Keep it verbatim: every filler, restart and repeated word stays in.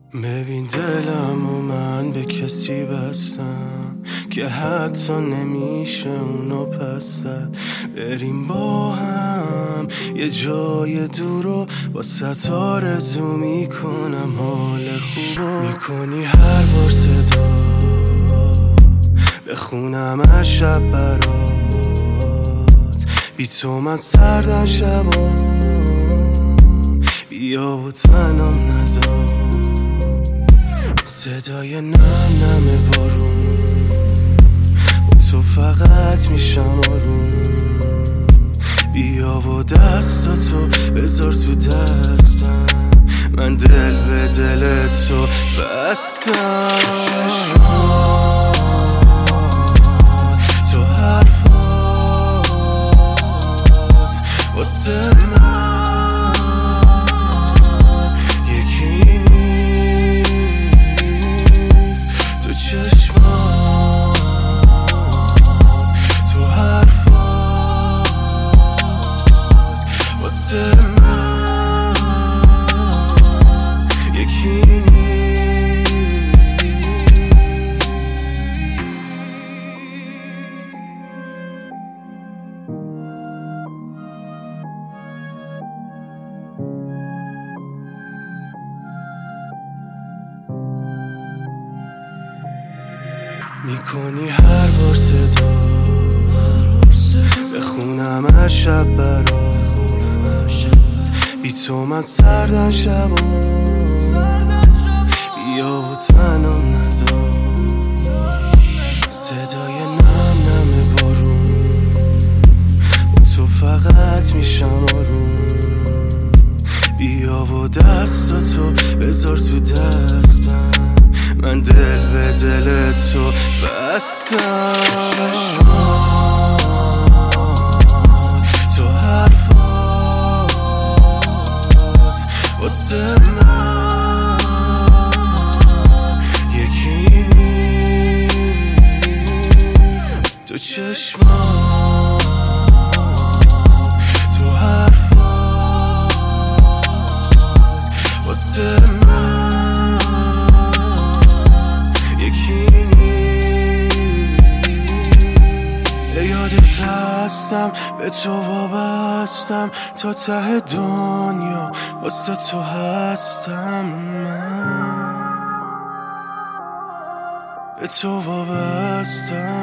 ببین دلم و من به کسی بستم که حتی نمیشه اونو پس زد. بریم با هم یه جای دور و با ست آرزو میکنم حال خوبو میکنی هر بار صدا بخونم هر شب برات. بی تو من سردن شبا، بیا و تنم نذار. صدای نم نم بارون با تو فقط میشم آروم. بیا و دستاتو بذار تو دستم، من دل به دل تو بستم. چشمات تو حرفات واسه من میکنی هر بار صدا بخونم هر شب برات. بی تو من سردن شبا، بیا و تنم نذار. صدای نم نم بارون با تو فقط میشم آروم. بیا و دستاتو بذار تو دستم، من دل به دل تو بستم. چشمات تو حرفات واسه من یکی نیست. تو چشمات تو حرفات واسه من یادت هستم، به تو وابستم تا ته دنیا، واسه تو هستم من، به تو وابستم.